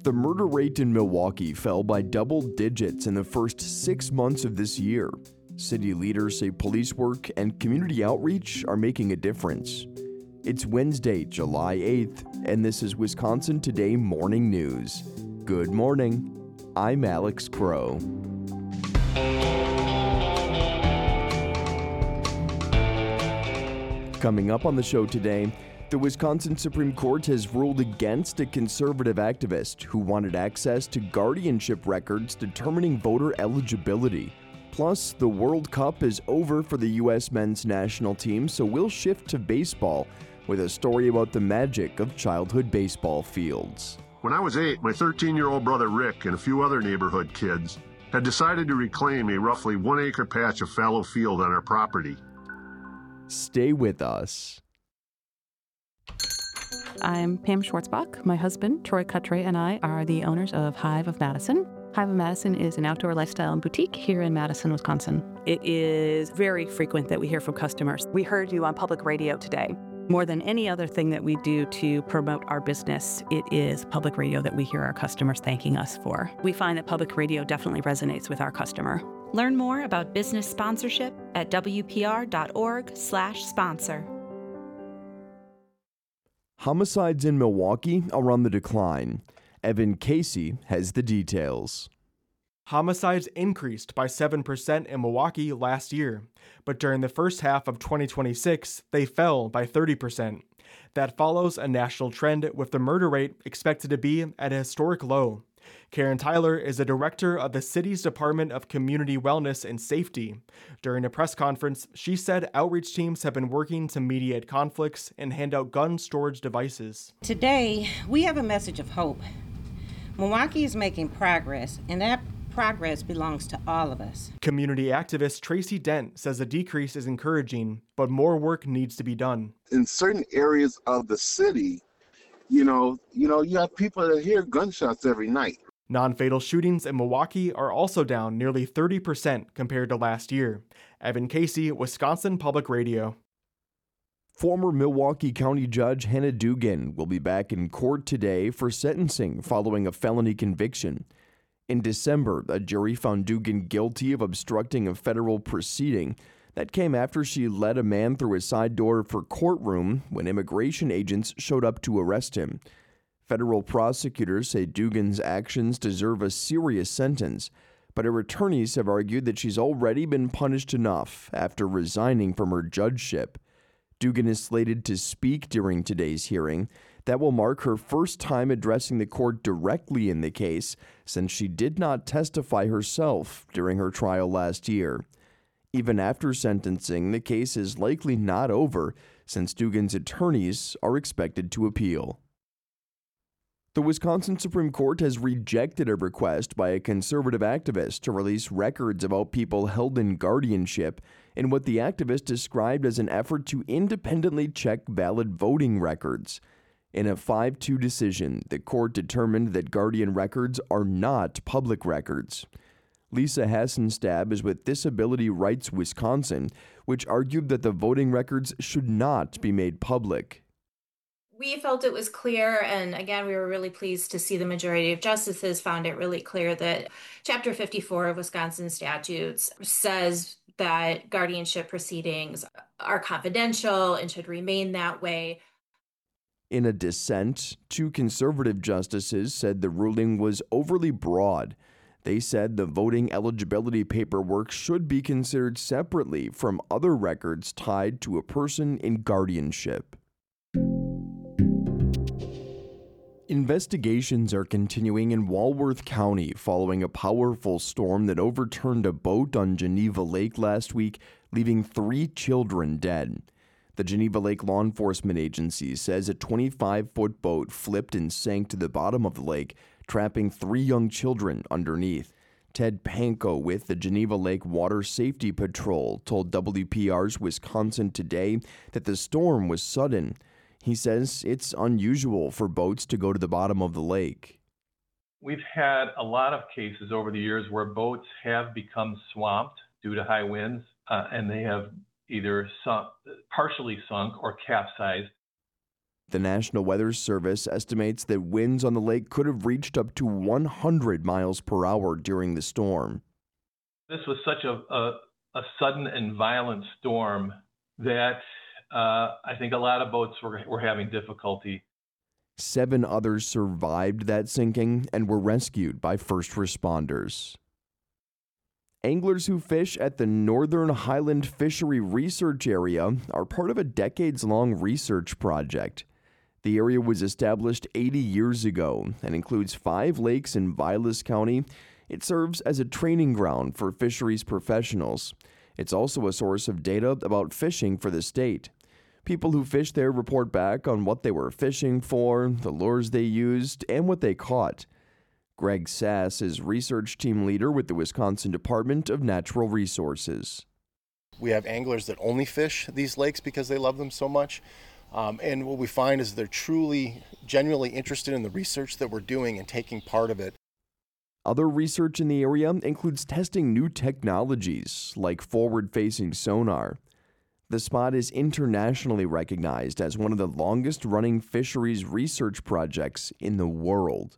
The murder rate in Milwaukee fell by double digits in the first 6 months of this year. City leaders say police work and community outreach are making a difference. It's Wednesday, July 8th, and this is Wisconsin Today Morning News. Good morning. I'm Alex Crow. Coming up on the show today, the Wisconsin Supreme Court has ruled against a conservative activist who wanted access to guardianship records determining voter eligibility. Plus, the World Cup is over for the U.S. men's national team, so we'll shift to baseball with a story about the magic of childhood baseball fields. When I was 8, my 13-year-old brother Rick and a few other neighborhood kids had decided to reclaim a roughly 1-acre patch of fallow field on our property. Stay with us. I'm Pam Schwartzbach. My husband, Troy Cutray, and I are the owners of Hive of Madison. Hive of Madison is an outdoor lifestyle boutique here in Madison, Wisconsin. It is very frequent that we hear from customers. We heard you on public radio today. More than any other thing that we do to promote our business, it is public radio that we hear our customers thanking us for. We find that public radio definitely resonates with our customer. Learn more about business sponsorship at wpr.org/sponsor. Homicides in Milwaukee are on the decline. Evan Casey has the details. Homicides increased by 7% in Milwaukee last year, but during the first half of 2026, they fell by 30%. That follows a national trend with the murder rate expected to be at a historic low. Karen Tyler is the director of the city's Department of Community Wellness and Safety. During a press conference, she said outreach teams have been working to mediate conflicts and hand out gun storage devices. Today, we have a message of hope. Milwaukee is making progress, and that progress belongs to all of us. Community activist Tracy Dent says the decrease is encouraging, but more work needs to be done. In certain areas of the city, you have people that hear gunshots every night. Non-fatal shootings in Milwaukee are also down nearly 30% compared to last year. Evan Casey, Wisconsin Public Radio. Former Milwaukee County Judge Hannah Dugan will be back in court today for sentencing following a felony conviction. In December, a jury found Dugan guilty of obstructing a federal proceeding. That came after she led a man through a side door of her courtroom when immigration agents showed up to arrest him. Federal prosecutors say Dugan's actions deserve a serious sentence, but her attorneys have argued that she's already been punished enough after resigning from her judgeship. Dugan is slated to speak during today's hearing. That will mark her first time addressing the court directly in the case since she did not testify herself during her trial last year. Even after sentencing, the case is likely not over since Dugan's attorneys are expected to appeal. The Wisconsin Supreme Court has rejected a request by a conservative activist to release records about people held in guardianship in what the activist described as an effort to independently check valid voting records. In a 5-2 decision, the court determined that guardian records are not public records. Lisa Hassenstab is with Disability Rights Wisconsin, which argued that the voting records should not be made public. We felt it was clear, and again, we were really pleased to see the majority of justices found it really clear that Chapter 54 of Wisconsin statutes says that guardianship proceedings are confidential and should remain that way. In a dissent, 2 conservative justices said the ruling was overly broad. They said the voting eligibility paperwork should be considered separately from other records tied to a person in guardianship. Investigations are continuing in Walworth County following a powerful storm that overturned a boat on Geneva Lake last week, leaving 3 children dead. The Geneva Lake Law Enforcement Agency says a 25-foot boat flipped and sank to the bottom of the lake, trapping 3 young children underneath. Ted Panko with the Geneva Lake Water Safety Patrol told WPR's Wisconsin Today that the storm was sudden. He says it's unusual for boats to go to the bottom of the lake. We've had a lot of cases over the years where boats have become swamped due to high winds, and they have either partially sunk or capsized. The National Weather Service estimates that winds on the lake could have reached up to 100 miles per hour during the storm. This was such a sudden and violent storm that I think a lot of boats were having difficulty. 7 others survived that sinking and were rescued by first responders. Anglers who fish at the Northern Highland Fishery Research Area are part of a decades-long research project. The area was established 80 years ago and includes 5 lakes in Vilas County. It serves as a training ground for fisheries professionals. It's also a source of data about fishing for the state. People who fish there report back on what they were fishing for, the lures they used, and what they caught. Greg Sass is research team leader with the Wisconsin Department of Natural Resources. We have anglers that only fish these lakes because they love them so much. And what we find is they're truly, genuinely interested in the research that we're doing and taking part of it. Other research in the area includes testing new technologies like forward-facing sonar. The spot is internationally recognized as one of the longest-running fisheries research projects in the world.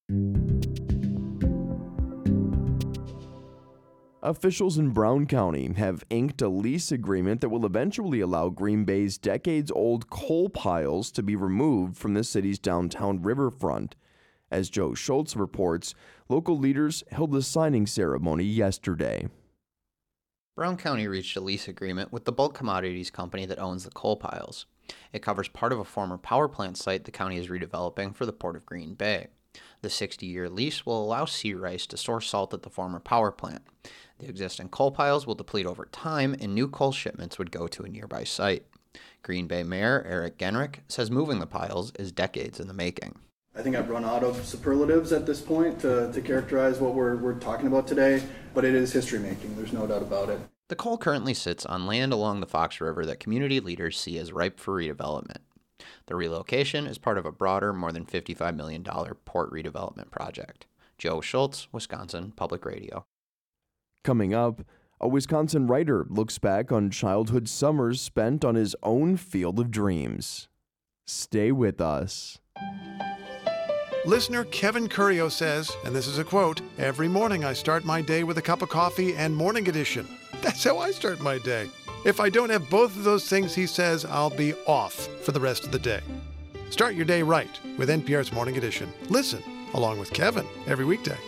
Officials in Brown County have inked a lease agreement that will eventually allow Green Bay's decades-old coal piles to be removed from the city's downtown riverfront. As Joe Schultz reports, local leaders held a signing ceremony yesterday. Brown County reached a lease agreement with the bulk commodities company that owns the coal piles. It covers part of a former power plant site the county is redeveloping for the Port of Green Bay. The 60-year lease will allow Sea Rice to store salt at the former power plant. The existing coal piles will deplete over time, and new coal shipments would go to a nearby site. Green Bay Mayor Eric Genrich says moving the piles is decades in the making. I think I've run out of superlatives at this point to characterize what we're talking about today, but it is history making, there's no doubt about it. The coal currently sits on land along the Fox River that community leaders see as ripe for redevelopment. The relocation is part of a broader, more than $55 million port redevelopment project. Joe Schultz, Wisconsin Public Radio. Coming up, a Wisconsin writer looks back on childhood summers spent on his own field of dreams. Stay with us. Listener Kevin Curio says, and this is a quote, "Every morning I start my day with a cup of coffee and Morning Edition. That's how I start my day. If I don't have both of those things, he says, I'll be off for the rest of the day." Start your day right with NPR's Morning Edition. Listen along with Kevin every weekday.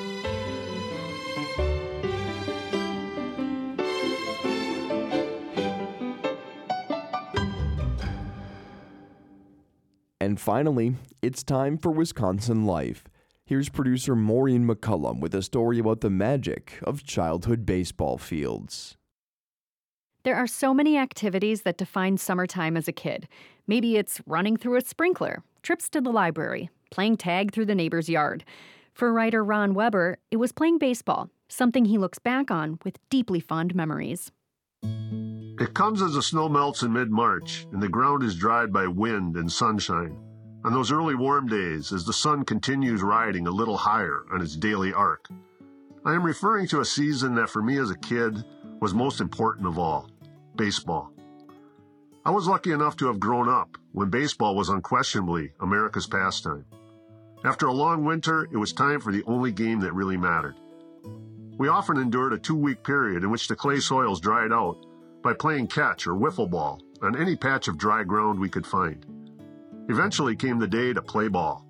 And finally, it's time for Wisconsin Life. Here's producer Maureen McCullum with a story about the magic of childhood baseball fields. There are so many activities that define summertime as a kid. Maybe it's running through a sprinkler, trips to the library, playing tag through the neighbor's yard. For writer Ron Weber, it was playing baseball, something he looks back on with deeply fond memories. It comes as the snow melts in mid-March and the ground is dried by wind and sunshine. On those early warm days, as the sun continues riding a little higher on its daily arc. I am referring to a season that for me as a kid was most important of all, baseball. I was lucky enough to have grown up when baseball was unquestionably America's pastime. After a long winter, it was time for the only game that really mattered. We often endured a 2-week period in which the clay soils dried out by playing catch or wiffle ball on any patch of dry ground we could find. Eventually came the day to play ball.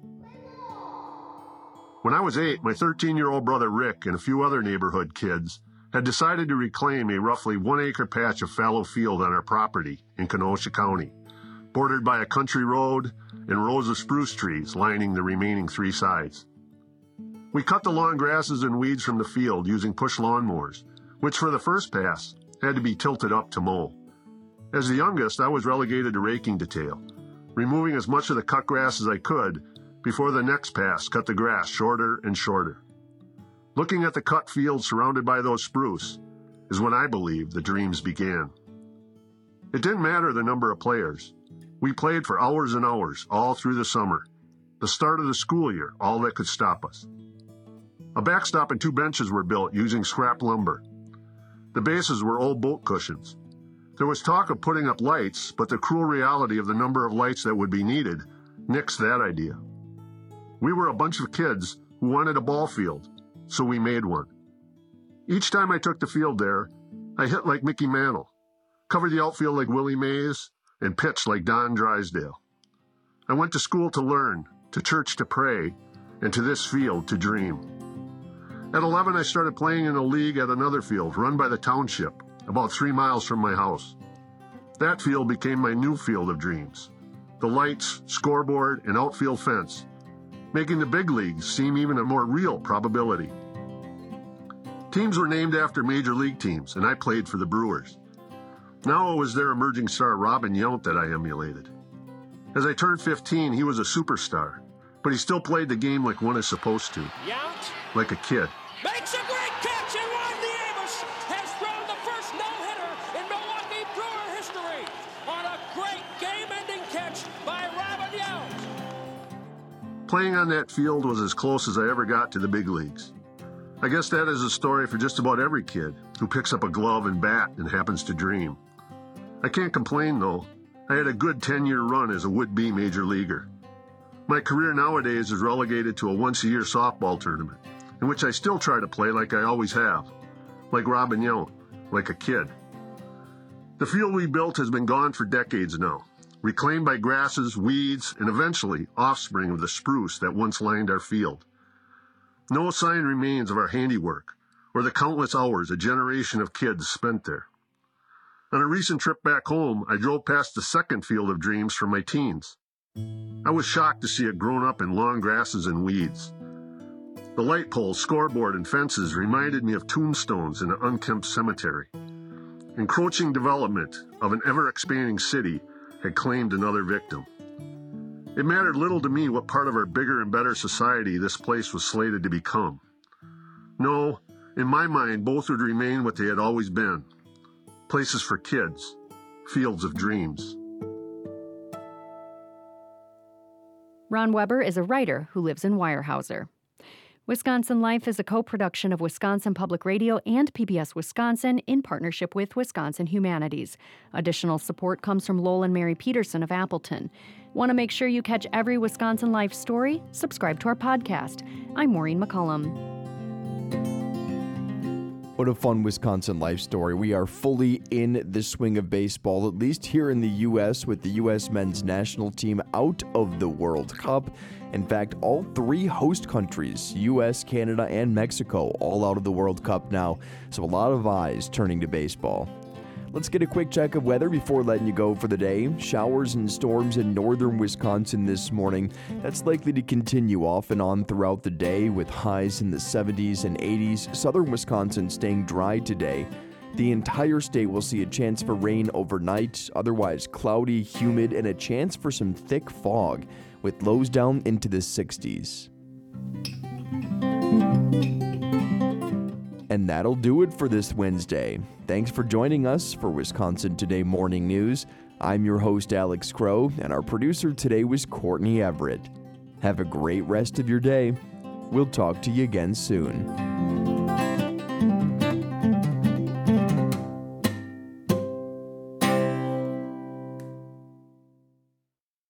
When I was 8, my 13-year-old brother Rick and a few other neighborhood kids had decided to reclaim a roughly 1-acre patch of fallow field on our property in Kenosha County, bordered by a country road and rows of spruce trees lining the remaining 3 sides. We cut the long grasses and weeds from the field using push lawnmowers, which for the first pass had to be tilted up to mow. As the youngest, I was relegated to raking detail, removing as much of the cut grass as I could before the next pass cut the grass shorter and shorter. Looking at the cut field surrounded by those spruce is when I believe the dreams began. It didn't matter the number of players. We played for hours and hours all through the summer, the start of the school year, all that could stop us. A backstop and 2 benches were built using scrap lumber. The bases were old boat cushions. There was talk of putting up lights, but the cruel reality of the number of lights that would be needed nixed that idea. We were a bunch of kids who wanted a ball field, so we made one. Each time I took the field there, I hit like Mickey Mantle, covered the outfield like Willie Mays, and pitched like Don Drysdale. I went to school to learn, to church to pray, and to this field to dream. At 11, I started playing in a league at another field run by the township, about 3 miles from my house. That field became my new field of dreams. The lights, scoreboard, and outfield fence, making the big leagues seem even a more real probability. Teams were named after major league teams, and I played for the Brewers. Now it was their emerging star Robin Yount that I emulated. As I turned 15, he was a superstar, but he still played the game like one is supposed to, Yount like a kid. makes a great catch, and Rodney Amos has thrown the first no-hitter in Milwaukee Brewer history on a great game-ending catch by Robin Yount. Playing on that field was as close as I ever got to the big leagues. I guess that is a story for just about every kid who picks up a glove and bat and happens to dream. I can't complain, though. I had a good 10-year run as a would-be major leaguer. My career nowadays is relegated to a once-a-year softball tournament, in which I still try to play like I always have, like Robin Yount, like a kid. The field we built has been gone for decades now, reclaimed by grasses, weeds, and eventually offspring of the spruce that once lined our field. No sign remains of our handiwork or the countless hours a generation of kids spent there. On a recent trip back home, I drove past the second field of dreams from my teens. I was shocked to see it grown up in long grasses and weeds. The light poles, scoreboard, and fences reminded me of tombstones in an unkempt cemetery. Encroaching development of an ever-expanding city had claimed another victim. It mattered little to me what part of our bigger and better society this place was slated to become. No, in my mind, both would remain what they had always been. Places for kids, fields of dreams. Ron Weber is a writer who lives in Weyerhaeuser. Wisconsin Life is a co-production of Wisconsin Public Radio and PBS Wisconsin in partnership with Wisconsin Humanities. Additional support comes from Lowell and Mary Peterson of Appleton. Want to make sure you catch every Wisconsin Life story? Subscribe to our podcast. I'm Maureen McCullum. What a fun Wisconsin Life story. We are fully in the swing of baseball, at least here in the U.S., with the U.S. men's national team out of the World Cup. In fact, all three host countries, U.S., Canada, and Mexico, all out of the World Cup now. So a lot of eyes turning to baseball. Let's get a quick check of weather before letting you go for the day. Showers and storms in northern Wisconsin this morning. That's likely to continue off and on throughout the day with highs in the 70s and 80s. Southern Wisconsin staying dry today. The entire state will see a chance for rain overnight, otherwise cloudy, humid, and a chance for some thick fog with lows down into the 60s. And that'll do it for this Wednesday. Thanks for joining us for Wisconsin Today Morning News. I'm your host, Alex Crow, and our producer today was Courtney Everett. Have a great rest of your day. We'll talk to you again soon.